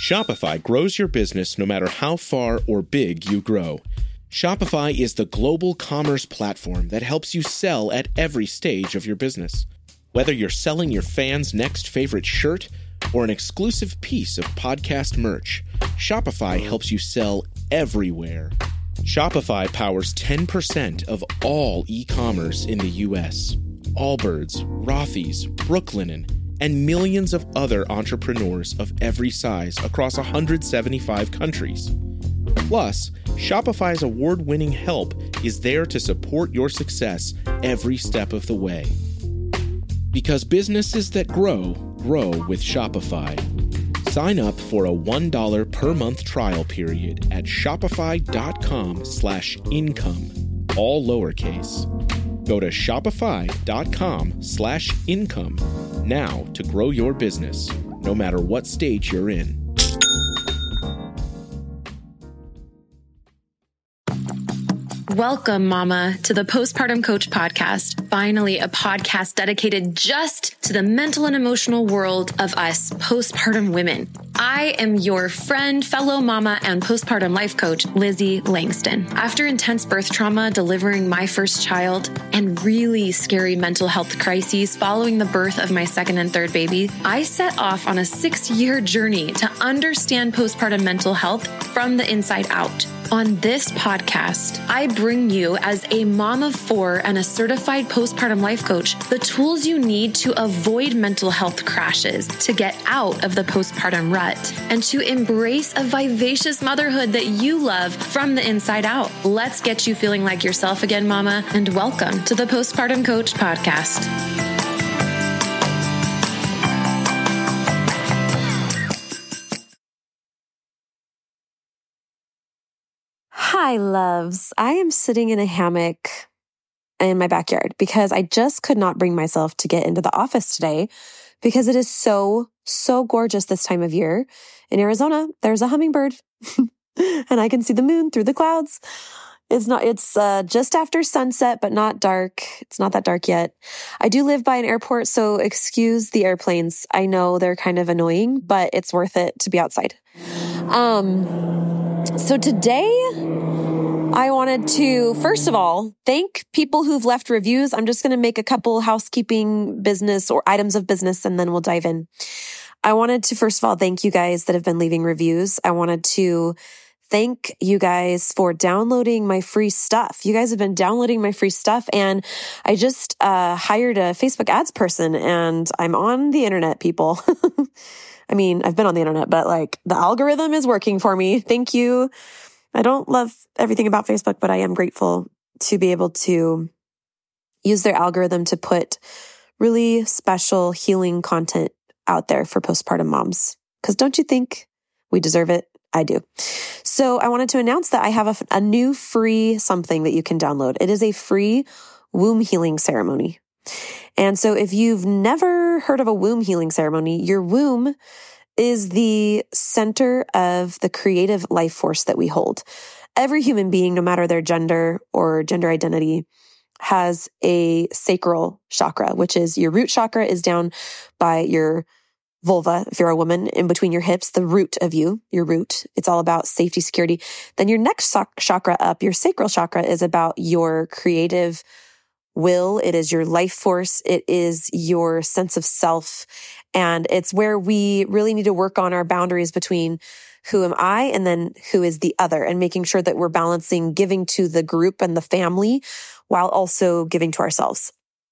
Shopify grows your business no matter how far or big you grow. Shopify is the global commerce platform that helps you sell at every stage of your business. Whether you're selling your fans' next favorite shirt or an exclusive piece of podcast merch, Shopify helps you sell everywhere. Shopify powers 10% of all e-commerce in the U.S. Allbirds, Rothy's, Brooklinen, and millions of other entrepreneurs of every size across 175 countries. Plus, Shopify's award-winning help is there to support your success every step of the way. Because businesses that grow, grow with Shopify. Sign up for a $1 per month trial period at shopify.com/income, all lowercase. Go to shopify.com/income now to grow your business, no matter what stage you're in. Welcome, Mama, to the Postpartum Coach Podcast. Finally, a podcast dedicated just to the mental and emotional world of us postpartum women. I am your friend, fellow mama, and postpartum life coach, Lizzie Langston. After intense birth trauma, delivering my first child, and really scary mental health crises following the birth of my second and third baby, I set off on a 6-year journey to understand postpartum mental health from the inside out. On this podcast, I bring you, as a mom of 4 and a certified postpartum life coach, the tools you need to avoid mental health crashes, to get out of the postpartum rut, and to embrace a vivacious motherhood that you love from the inside out. Let's get you feeling like yourself again, Mama, and welcome to the Postpartum Coach Podcast. Hi, loves. I am sitting in a hammock in my backyard because I just could not bring myself to get into the office today because it is so gorgeous this time of year. In Arizona, there's a hummingbird and I can see the moon through the clouds. It's just after sunset, but not dark. It's not that dark yet. I do live by an airport, so excuse the airplanes. I know they're kind of annoying, but it's worth it to be outside. So today I wanted to, first of all, thank people who've left reviews. I'm just going to make a couple housekeeping business or items of business, and then we'll dive in. I wanted to, first of all, thank you guys that have been leaving reviews. I wanted to thank you guys for downloading my free stuff. You guys have been downloading my free stuff, and I just hired a Facebook ads person, and I'm on the internet, people. I mean, I've been on the internet, but like the algorithm is working for me. Thank you. I don't love everything about Facebook, but I am grateful to be able to use their algorithm to put really special healing content out there for postpartum moms. Because don't you think we deserve it? I do. So I wanted to announce that I have a new free something that you can download. It is a free womb healing ceremony. And so if you've never heard of a womb healing ceremony, your womb is the center of the creative life force that we hold. Every human being, no matter their gender or gender identity, has a sacral chakra, which is your root chakra is down by your vulva, if you're a woman, in between your hips, the root of you, your root. It's all about safety, security. Then your next chakra up, your sacral chakra, is about your creative will. It is your life force. It is your sense of self. And it's where we really need to work on our boundaries between who am I and then who is the other, and making sure that we're balancing giving to the group and the family while also giving to ourselves.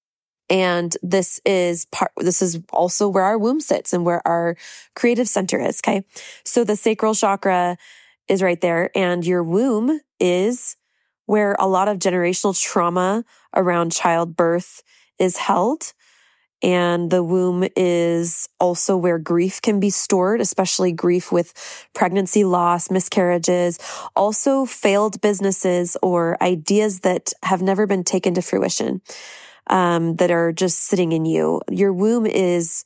And this is also where our womb sits and where our creative center is. Okay. So the sacral chakra is right there, and your womb is where a lot of generational trauma around childbirth is held. And the womb is also where grief can be stored, especially grief with pregnancy loss, miscarriages, also failed businesses or ideas that have never been taken to fruition, that are just sitting in you. Your womb is,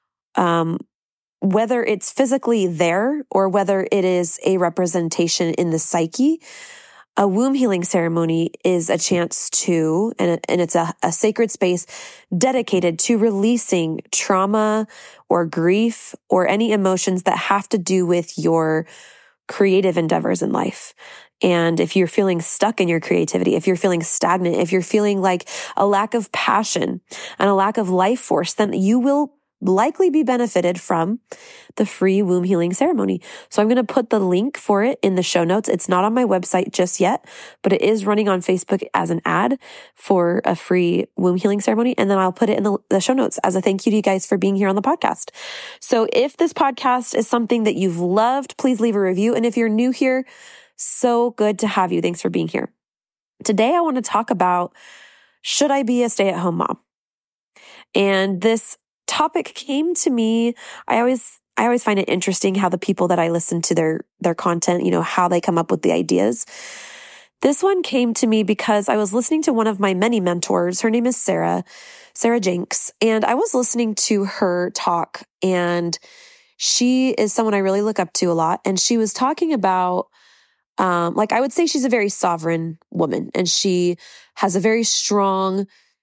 whether it's physically there or whether it is a representation in the psyche, A womb healing ceremony is a chance to, and it's a sacred space dedicated to releasing trauma or grief or any emotions that have to do with your creative endeavors in life. And if you're feeling stuck in your creativity, if you're feeling stagnant, if you're feeling like a lack of passion and a lack of life force, then you will likely be benefited from the free womb healing ceremony. So I'm going to put the link for it in the show notes. It's not on my website just yet, but it is running on Facebook as an ad for a free womb healing ceremony. And then I'll put it in the show notes as a thank you to you guys for being here on the podcast. So if this podcast is something that you've loved, please leave a review. And if you're new here, so good to have you. Thanks for being here. Today, I want to talk about, should I be a stay-at-home mom? And this topic came to me. I always find it interesting how the people that I listen to their content, how they come up with the ideas. This one came to me because I was listening to one of my many mentors. Her name is Sarah Jenks, and I was listening to her talk, and she is someone I really look up to a lot. And she was talking about, I would say she's a very sovereign woman, and she has a very strong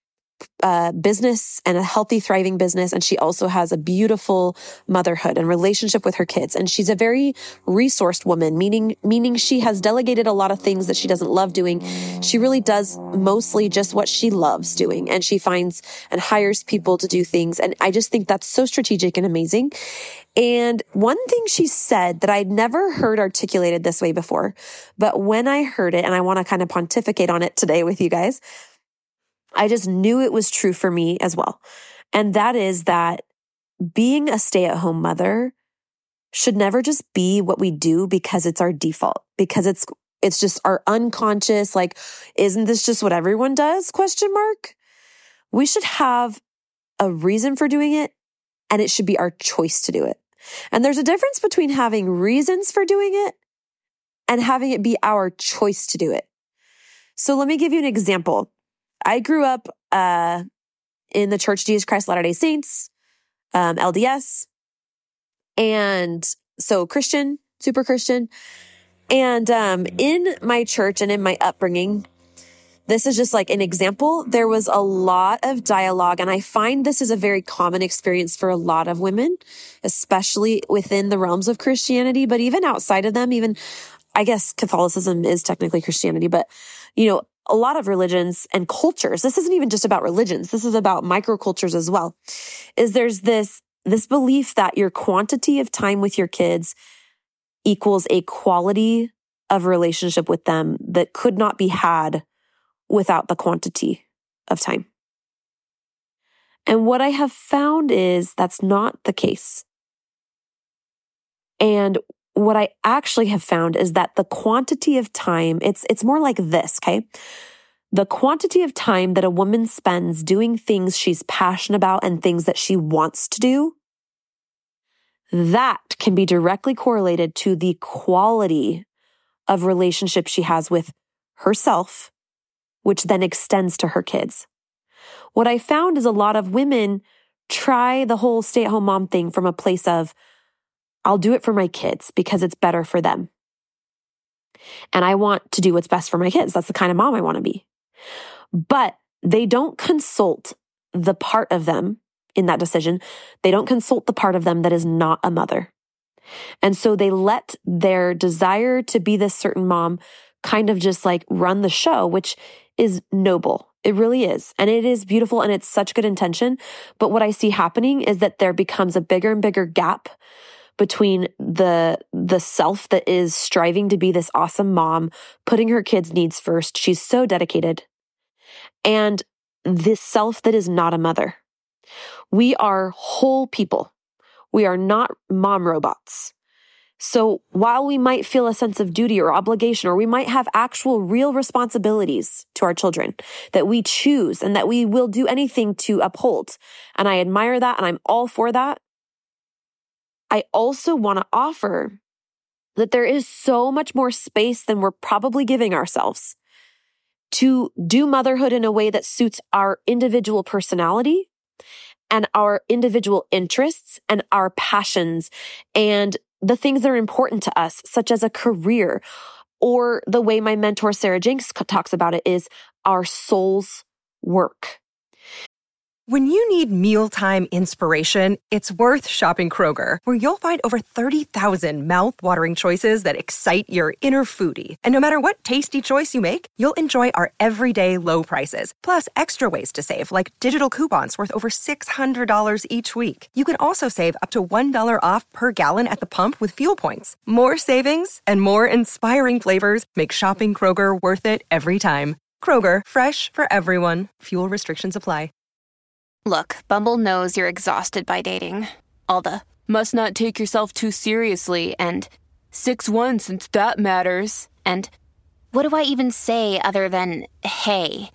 business and a healthy, thriving business. And she also has a beautiful motherhood and relationship with her kids. And she's a very resourced woman, meaning she has delegated a lot of things that she doesn't love doing. She really does mostly just what she loves doing. And she finds and hires people to do things. And I just think that's so strategic and amazing. And one thing she said that I'd never heard articulated this way before, but when I heard it, and I want to kind of pontificate on it today with you guys, I just knew it was true for me as well. And that is that being a stay-at-home mother should never just be what we do because it's our default, because it's just our unconscious, isn't this just what everyone does? ? We should have a reason for doing it, and it should be our choice to do it. And there's a difference between having reasons for doing it and having it be our choice to do it. So let me give you an example. I grew up in the Church of Jesus Christ Latter-day Saints, LDS, and so Christian, super Christian. And in my church and in my upbringing, this is just like an example. There was a lot of dialogue, and I find this is a very common experience for a lot of women, especially within the realms of Christianity, but even outside of them, even, I guess Catholicism is technically Christianity, but, a lot of religions and cultures, this isn't even just about religions, this is about microcultures as well, is there's this belief that your quantity of time with your kids equals a quality of relationship with them that could not be had without the quantity of time. And what I have found is that's not the case. And what I actually have found is that the quantity of time, it's more like this, okay? The quantity of time that a woman spends doing things she's passionate about and things that she wants to do, that can be directly correlated to the quality of relationship she has with herself, which then extends to her kids. What I found is a lot of women try the whole stay-at-home mom thing from a place of, I'll do it for my kids because it's better for them. And I want to do what's best for my kids. That's the kind of mom I want to be. But they don't consult the part of them in that decision. They don't consult the part of them that is not a mother. And so they let their desire to be this certain mom kind of just run the show, which is noble. It really is. And it is beautiful, and it's such good intention. But what I see happening is that there becomes a bigger and bigger gap between the self that is striving to be this awesome mom, putting her kids' needs first. She's so dedicated. And this self that is not a mother. We are whole people. We are not mom robots. So while we might feel a sense of duty or obligation, or we might have actual real responsibilities to our children that we choose and that we will do anything to uphold, and I admire that and I'm all for that, I also want to offer that there is so much more space than we're probably giving ourselves to do motherhood in a way that suits our individual personality and our individual interests and our passions and the things that are important to us, such as a career, Or the way my mentor, Sarah Jenks, talks about it is our soul's work. When you need mealtime inspiration, it's worth shopping Kroger, where you'll find over 30,000 mouth-watering choices that excite your inner foodie. And no matter what tasty choice you make, you'll enjoy our everyday low prices, plus extra ways to save, like digital coupons worth over $600 each week. You can also save up to $1 off per gallon at the pump with fuel points. More savings and more inspiring flavors make shopping Kroger worth it every time. Kroger, fresh for everyone. Fuel restrictions apply. Look, Bumble knows you're exhausted by dating. All the, must not take yourself too seriously, and 6'1" since that matters, and what do I even say other than, hey?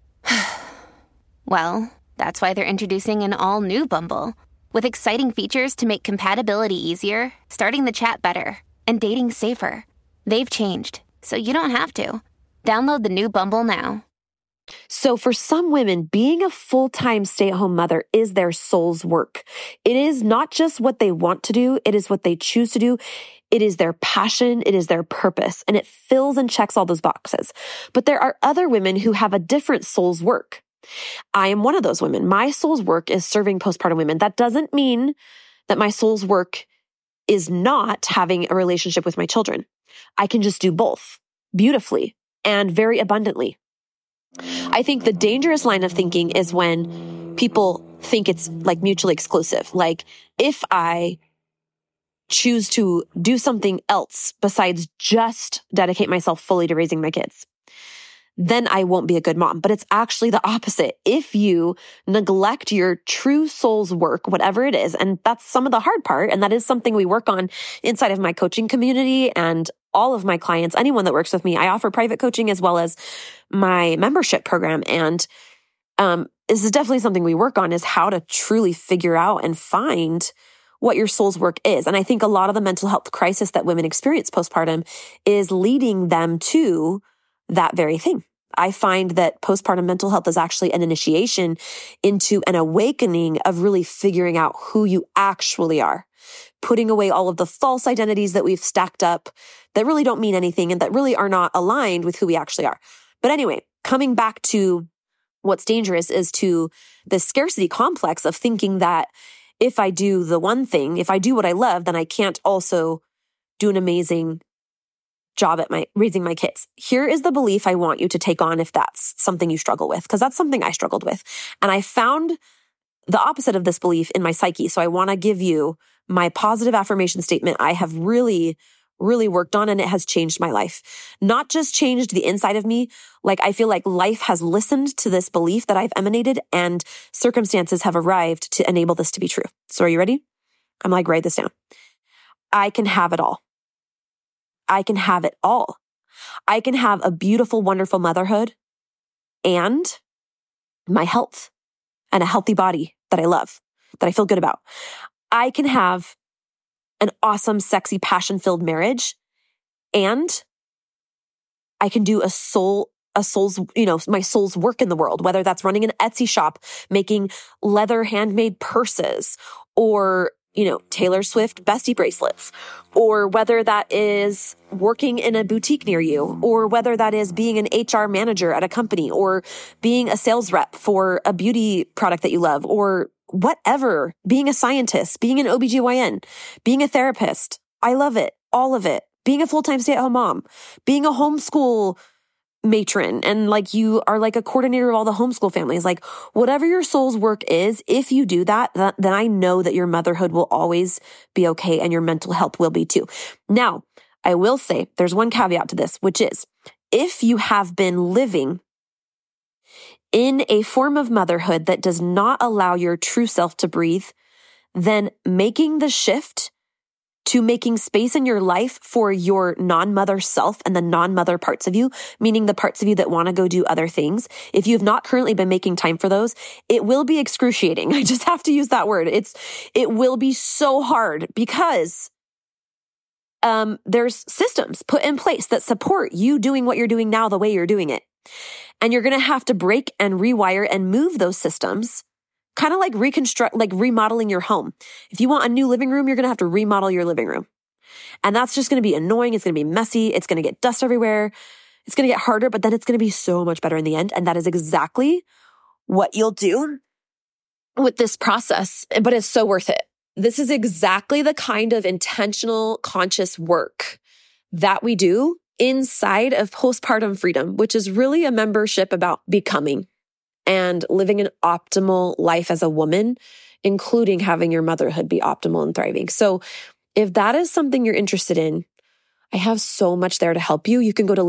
Well, that's why they're introducing an all-new Bumble, with exciting features to make compatibility easier, starting the chat better, and dating safer. They've changed, so you don't have to. Download the new Bumble now. So for some women, being a full-time stay-at-home mother is their soul's work. It is not just what they want to do. It is what they choose to do. It is their passion. It is their purpose, and it fills and checks all those boxes. But there are other women who have a different soul's work. I am one of those women. My soul's work is serving postpartum women. That doesn't mean that my soul's work is not having a relationship with my children. I can just do both beautifully and very abundantly. I think the dangerous line of thinking is when people think it's like mutually exclusive. Like if I choose to do something else besides just dedicate myself fully to raising my kids, then I won't be a good mom. But it's actually the opposite. If you neglect your true soul's work, whatever it is, and that's some of the hard part, and that is something we work on inside of my coaching community and all of my clients, anyone that works with me, I offer private coaching as well as my membership program. And this is definitely something we work on, is how to truly figure out and find what your soul's work is. And I think a lot of the mental health crisis that women experience postpartum is leading them to that very thing. I find that postpartum mental health is actually an initiation into an awakening of really figuring out who you actually are, putting away all of the false identities that we've stacked up that really don't mean anything and that really are not aligned with who we actually are. But anyway, coming back to what's dangerous is to the scarcity complex of thinking that if I do the one thing, if I do what I love, then I can't also do an amazing job at raising my kids. Here is the belief I want you to take on if that's something you struggle with, because that's something I struggled with. And I found the opposite of this belief in my psyche. So I want to give you my positive affirmation statement I have really worked on, and it has changed my life. Not just changed the inside of me. Like I feel like life has listened to this belief that I've emanated, and circumstances have arrived to enable this to be true. So are you ready? I'm like, write this down. I can have it all. I can have it all. I can have a beautiful, wonderful motherhood and my health and a healthy body that I love, that I feel good about. I can have an awesome, sexy, passion-filled marriage, and I can do my soul's work in the world, whether that's running an Etsy shop, making leather handmade purses, or Taylor Swift bestie bracelets, or whether that is working in a boutique near you, or whether that is being an HR manager at a company, or being a sales rep for a beauty product that you love, or whatever, being a scientist, being an OBGYN, being a therapist. I love it. All of it. Being a full-time stay-at-home mom, being a homeschool matron, and like you are like a coordinator of all the homeschool families, like whatever your soul's work is, if you do that, then I know that your motherhood will always be okay and your mental health will be too. Now, I will say there's one caveat to this, which is if you have been living in a form of motherhood that does not allow your true self to breathe, then making the shift to making space in your life for your non-mother self and the non-mother parts of you, meaning the parts of you that want to go do other things. If you've not currently been making time for those, it will be excruciating. I just have to use that word. It will be so hard because there's systems put in place that support you doing what you're doing now the way you're doing it. And you're going to have to break and rewire and move those systems, kind of like remodeling your home. If you want a new living room, you're going to have to remodel your living room. And that's just going to be annoying. It's going to be messy. It's going to get dust everywhere. It's going to get harder, but then it's going to be so much better in the end. And that is exactly what you'll do with this process, but it's so worth it. This is exactly the kind of intentional, conscious work that we do inside of Postpartum Freedom, which is really a membership about becoming and living an optimal life as a woman, including having your motherhood be optimal and thriving. So if that is something you're interested in, I have so much there to help you. You can go to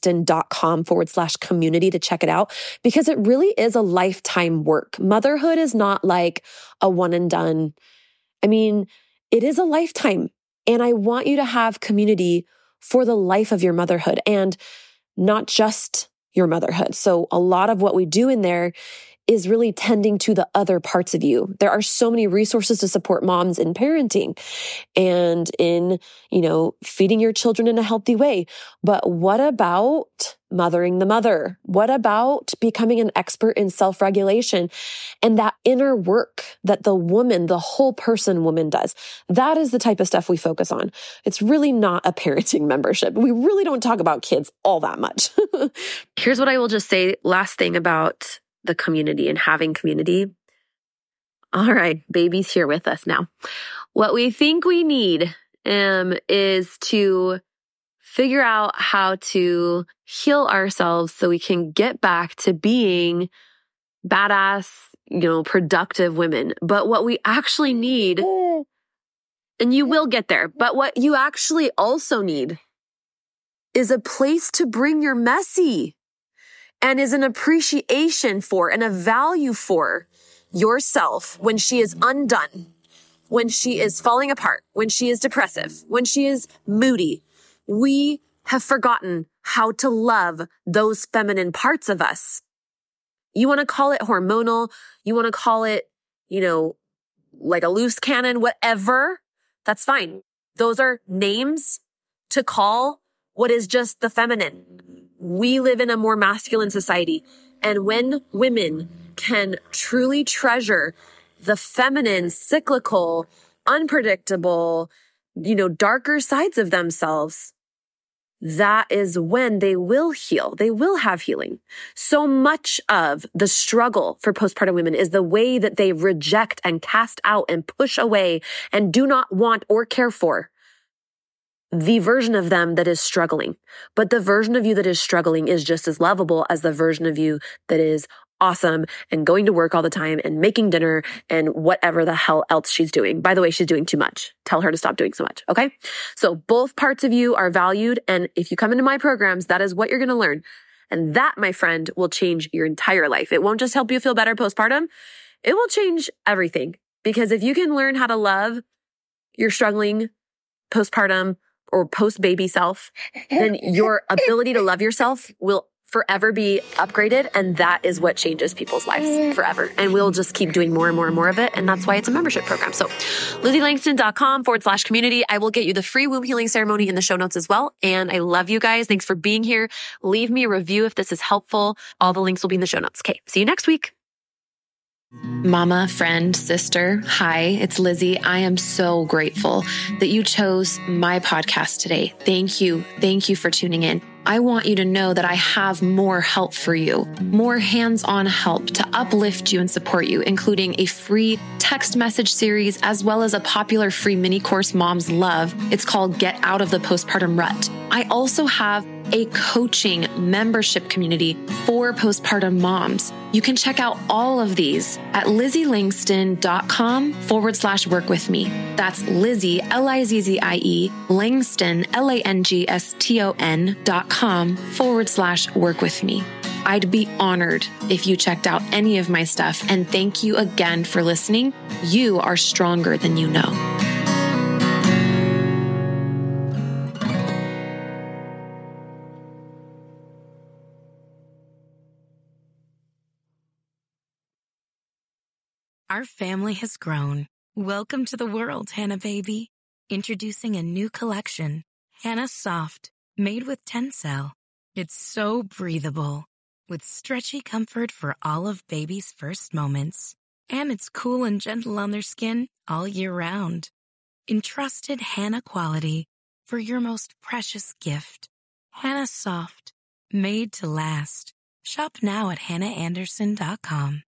lizzieLangston.com/community to check it out, because it really is a lifetime work. Motherhood is not like a one and done. I mean, it is a lifetime. And I want you to have community for the life of your motherhood and not just your motherhood. So a lot of what we do in there is really tending to the other parts of you. There are so many resources to support moms in parenting and in, feeding your children in a healthy way. But what about mothering the mother? What about becoming an expert in self-regulation and that inner work that the woman, the whole person woman does? That is the type of stuff we focus on. It's really not a parenting membership. We really don't talk about kids all that much. Here's what I will just say, last thing about the community and having community. All right, baby's here with us now. What we think we need is to figure out how to heal ourselves so we can get back to being badass, productive women. But what we actually need, and you will get there, but what you actually also need is a place to bring your messy, and is an appreciation for and a value for yourself when she is undone, when she is falling apart, when she is depressive, when she is moody. We have forgotten how to love those feminine parts of us. You want to call it hormonal, you want to call it, like a loose cannon, whatever, that's fine. Those are names to call what is just the feminine. We live in a more masculine society. And when women can truly treasure the feminine, cyclical, unpredictable, darker sides of themselves, that is when they will heal. They will have healing. So much of the struggle for postpartum women is the way that they reject and cast out and push away and do not want or care for the version of them that is struggling. But the version of you that is struggling is just as lovable as the version of you that is awesome and going to work all the time and making dinner and whatever the hell else she's doing. By the way, she's doing too much. Tell her to stop doing so much. Okay. So both parts of you are valued. And if you come into my programs, that is what you're going to learn. And that, my friend, will change your entire life. It won't just help you feel better postpartum. It will change everything. Because if you can learn how to love your struggling postpartum or post-baby self, then your ability to love yourself will forever be upgraded. And that is what changes people's lives forever. And we'll just keep doing more and more and more of it. And that's why it's a membership program. So LizzieLangston.com/community. I will get you the free womb healing ceremony in the show notes as well. And I love you guys. Thanks for being here. Leave me a review if this is helpful. All the links will be in the show notes. Okay. See you next week. Mama, friend, sister, hi, it's Lizzie. I am so grateful that you chose my podcast today. Thank you. Thank you for tuning in. I want you to know that I have more help for you, more hands-on help to uplift you and support you, including a free text message series, as well as a popular free mini course moms love. It's called Get Out of the Postpartum Rut. I also have a coaching membership community for postpartum moms. You can check out all of these at LizzieLangston.com/work with me. That's Lizzie, Lizzie, Langston, Langston.com/work with me. I'd be honored if you checked out any of my stuff. And thank you again for listening. You are stronger than you know. Our family has grown. Welcome to the world, Hannah baby. Introducing a new collection, Hannah Soft, made with Tencel. It's so breathable, with stretchy comfort for all of baby's first moments. And it's cool and gentle on their skin all year round. Entrusted Hannah quality for your most precious gift. Hannah Soft, made to last. Shop now at hannahanderson.com.